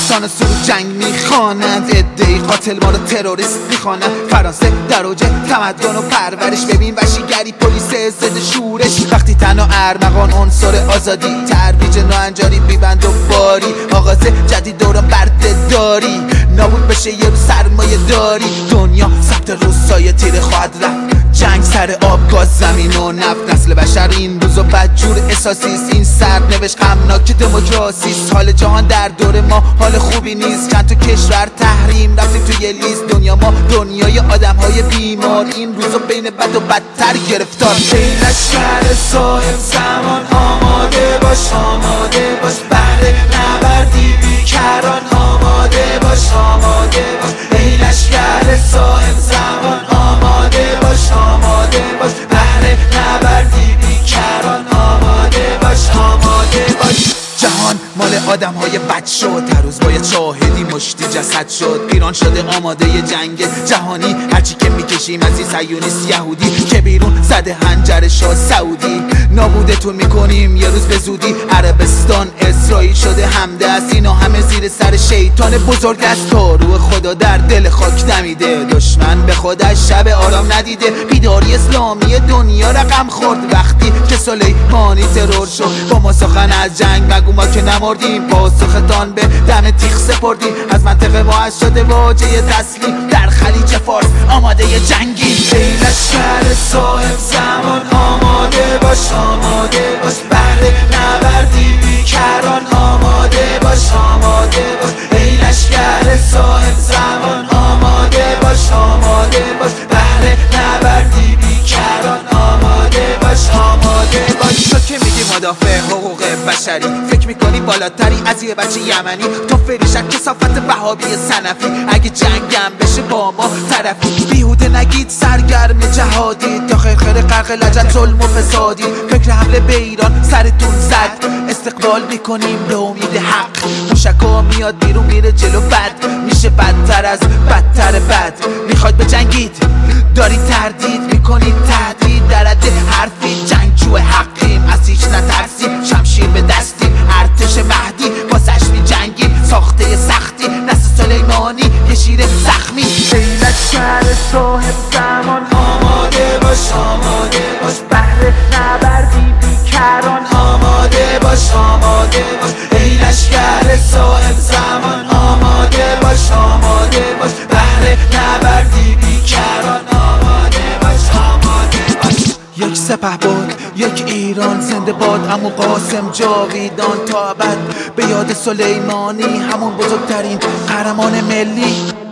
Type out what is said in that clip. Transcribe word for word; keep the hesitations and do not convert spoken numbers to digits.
داستان سرود جنگ میخوانند، عده‌ای قاتل ما رو تروریست میخوانند. فرانسه در اوج تمدن و پرورش، ببین وحشیگری پلیس ضد شورش. وقتی تن و ارمغان عنصر آزادی، ترویج ناهنجاری بیبند و باری، آغاز جدید دوران بردهداری، نابود بشه یه روز سرمایه داری. دنیا ثبت روزای تیره خواهد رفت، جنگ سر آب، گاز، زمین و نفت. نسل بشر این روزا بدجور احساسیست، این سرنوشت غمناک دموکراسیست. حال جهان در دور ما حال خوبی نیست، چند تا کشور تحریم رفتیم توی لیست. دنیا ما دنیای آدم های بیمار، این روزا بین بد و بدتر گرفتار. ای لشکر صاحب زمان آماده باش، آماده باش، بهر نبردی بیکران آماده باش، آماده باش. ای لشکر صاحب زمان آماده باش، آماده باش، بهر نبردی بیکران آماده باش، آماده باش. جهان مال آدم های بد شد، هر روز باید شاهدی مشتی جسد شد. ایران شده آماده ی جنگ جهانی، هرچی که میکشیم از این صهیونیست یهودی که بیرون زده هنجرش ها سعودی. نابودتون میکنیم یه روز به زودی، عربستان اسرائیل شده همدست، اینا همه زیر سر شیطان بزرگ است. تا روح خدا در دل خاک نمیده، دشمن به خودش شب آرام ندیده. بیداری اسلامی دنیا رقم خورد وقتی که سلیمانی ترور شد. با ما سخن از جنگ مگو ما که نمردیم، پاسختان به دم تیغ سپردیم. از منطقه ما شده واجه تسلیم، در خلیج فارس آماده ی جنگی. ای لشکر صاحب زمان آماده باش، آماده باش، بهر نبردی بیکران آماده باش، آماده باش. ای لشکر صاحب زمان آماده باش، آماده باش، بهر نبردی بیکران آماده باش، آماده باش. تو که میگی مدافع حقوق بشری، فکر میکنی بالاتری از یه بچه یمنی؟ تو فریشت کثافت وهابی سنفی، اگه جنگم بشه با ما طرفی. بیهوده نگید سرگرم جهادی، تا خیر خیر غرق لجن ظلم و فسادی. فکر حمله به ایران سرتون زد، استقبال میکنیم به امید حق. موشکا میاد بیرون میره جلو، بد میشه بدتر از بدتر بد. میخواید به جنگید دارید تردید میکنید، تهدید در حد حرفی. جنگجو حقیم از هیچ نترسیم، شمشیر به دستیم، ارتش مهدی واسش می جنگیم. ساخته سختی نسل سلیمانی یه شیر زخمی. ای لشکر صاحب زمان آماده باش، آماده باش، بهر نبردی بیکران آماده باش، آماده باش. ای لشکر صاحب زمان آماده باش، آماده باش، بهر نبردی بیکران آماده باش، آماده باش. یک سپهبد یک ایران زنده باد، عمو قاسم جاویدان تا ابد. به یاد سلیمانی همون بزرگترین قهرمان ملی.